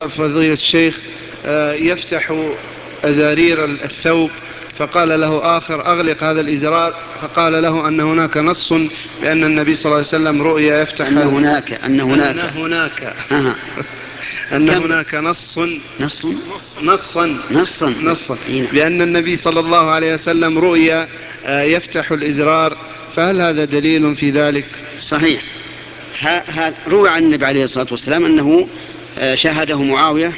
فضيلة الشيخ يفتح أزارير الثوب، فقال له آخر: أغلق هذا الإزرار، فقال له أن هناك نص بأن النبي صلى الله عليه وسلم رؤيا يفتح أن هناك أن هناك نصا بأن النبي صلى الله عليه وسلم رؤيا يفتح الإزرار، فهل هذا دليل في ذلك؟ صحيح. روى عن النبي عليه الصلاة والسلام أنه شاهده معاوية،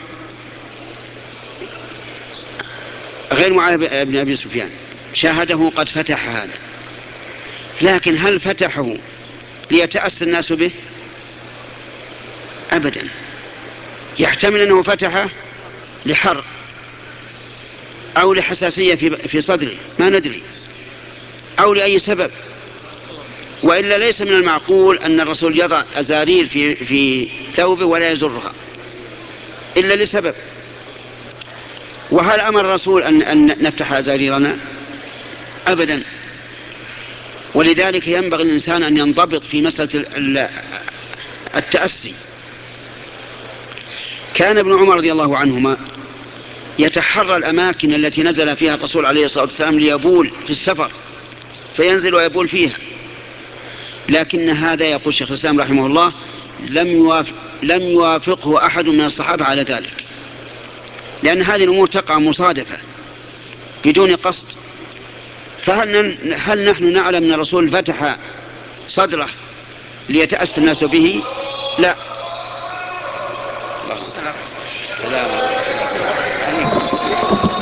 غير معاوية بن أبي سفيان، شاهده قد فتح هذا، لكن هل فتحه ليتأسى الناس به؟ أبدا. يحتمل أنه فتحه لحر أو لحساسية في صدره، ما ندري، أو لأي سبب، وإلا ليس من المعقول أن الرسول يضع أزارير في ثوبه ولا يزرها إلا لسبب. وهل أمر الرسول أن نفتح أزاريرنا؟ أبدا. ولذلك ينبغي الإنسان أن ينضبط في مسألة التأسي. كان ابن عمر رضي الله عنهما يتحرى الأماكن التي نزل فيها الرسول عليه الصلاة والسلام ليبول في السفر، فينزل ويبول فيها، لكن هذا يقول شيخ الإسلام رحمه الله لم يوافقه أحد من الصحابة على ذلك، لأن هذه الأمور تقع مصادفة بدون قصد. هل نحن نعلم أن الرسول فتح صدره ليتأسى الناس به؟ لا. السلام عليكم.